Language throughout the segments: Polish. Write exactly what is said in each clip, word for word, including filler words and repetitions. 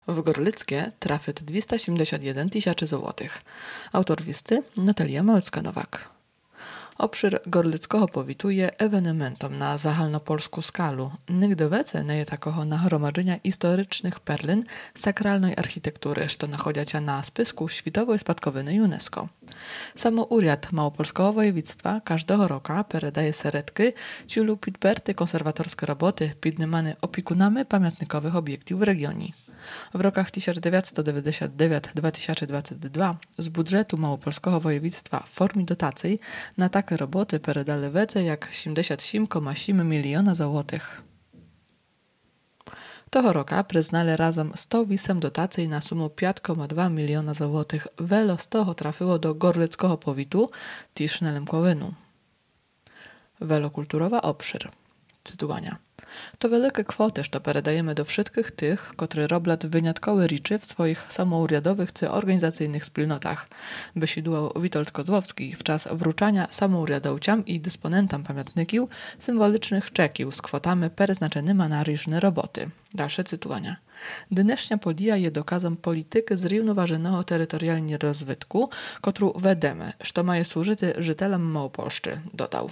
W Gorlickie trafit dwieście siedemdziesiąt jeden tysięcy złotych. Autor listy Natalia Małecka-Nowak. Obszar Gorlickiego powitu je ewenementom na zahalnopolsku skalu. Nigdy wece nie je takoho nagromadzenia historycznych perlin sakralnej architektury, što nachodziacia na spisku światowej spadkowiny UNESCO. Samo Urjad Małopolskiego Województwa każdego roka peredaje seretki, ciulu pitperty konserwatorskie roboty pidnymane opiekunami pamiątnikowych obiektów w regionie. W rokach tysiąc dziewięćset dziewięćdziesiąt dziewięć do dwa tysiące dwudziestego drugiego z budżetu Małopolskiego Województwa w formie dotacji na takie roboty peredali więcej jak siedemdziesiąt osiem przecinek osiem miliona złotych. Tego roka przyznali razem sto osiem dotacji na sumę pięć przecinek dwa miliona złotych. Wiele z tego trafiło do Gorlickiego powitu, też na Lemkowinu. Wielokulturowa obszar. Cytowania. To wielkie kwoty, što peredajemy do wszystkich tych, którzy robią wyjątkowe rzeczy w swoich samourjadowych czy organizacyjnych wspólnotach. Wysiedłał Witold Kozłowski w czas wruczania samourjadowcom i dysponentom pamiątników symbolicznych czekiów z kwotami przeznaczonymi na różne roboty. Dalsze cytowania. Dnešnia podija je dokazom polityki zrównoważonego terytorialnie rozwitku, którą vedemy, što ma je służyć żytelom Małopolszczy, dodał.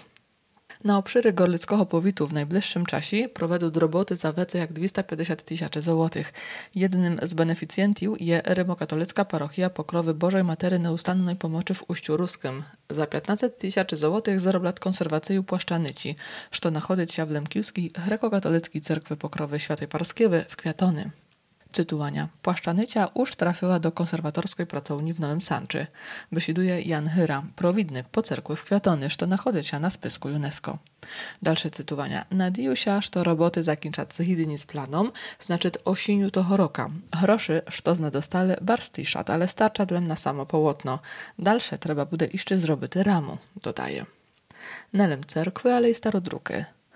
Na obszary Gorlickiego powitu w najbliższym czasie prowadzą roboty za więcej jak dwieście pięćdziesiąt tysięcy złotych. Jednym z beneficjentów jest Rimokatolicka Parochia Pokrowy Bożej Matery Nieustannej Pomocy w Uściu Ruskim. Za piętnaście tysięcy złotych zarobla konserwację Płaszczanyci, što nachodzi się w Lemkiwskiej Grekokatolickiej Cerkwy Pokrowy Świętej Parskiewy w Kwiatony. Cytowania. Płaszczanycia już trafiła do konserwatorskiej pracowni w Nowym Sanczy. Wysieduje Jan Hyra, prowidnik po cerkwi w Kwiatony, što nachodzi się na spisku UNESCO. Dalsze cytowania. Nadzieję się, że roboty zakończać zgodnie z planem, znaczy osieniu toho roka. Groszy, što sme dostali, barstiszat, ale starcza dla na samo połotno. Dalsze trzeba bude jeszcze zrobić ramu, dodaje. Nelem cerkwy, ale i starodruki.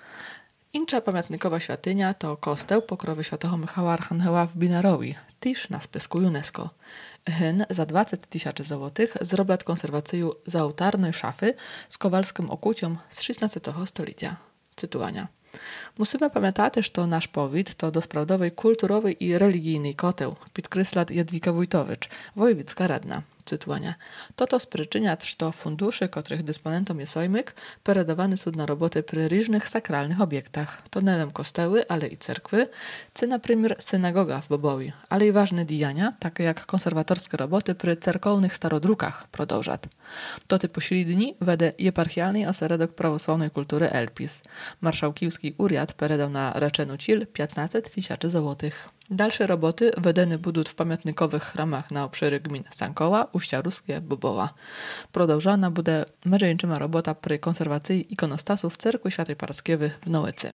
Incza pamiątnikowa świątynia to kosteł Pokrowy Świętego Michała Archanioła w Binarowi, też na spisku UNESCO. Hyn za dwadzieścia tysięcy złotych zrobił konserwację zaołtarnej szafy z kowalskim okucią z szesnastego stulecia. Cytowania. Musimy pamiętać, że nasz powiat to dosprawdowej kulturowej i religijnej koteł, podkreśla Jadwiga Wójtowicz, wojewódzka radna. Cytowania. To to spriczynia, że fundusze, których dysponentem jest sojmyk, peredowane są na roboty przy różnych sakralnych obiektach. To nie tylko kosteły, ale i cerkwy, czy na przykład synagoga w Bobowi, ale i ważne dijania, takie jak konserwatorskie roboty przy cerkownych starodrukach, продовжат. To typu dni wede Eparchialny Ośrodek Prawosławnej Kultury Elpis. Marszałkowski Urjad peredał na Reczenu Cil piętnaście tysięcy złotych. Dalsze roboty wedene budut w pamiątnikowych chramach na obszary gmin Sankoła, Uścia Ruskie, Bobowa. Продовжana bude mężczyzna robota przy konserwacji ikonostasów Cerkwi Świętej Parskiewy w Nołycy.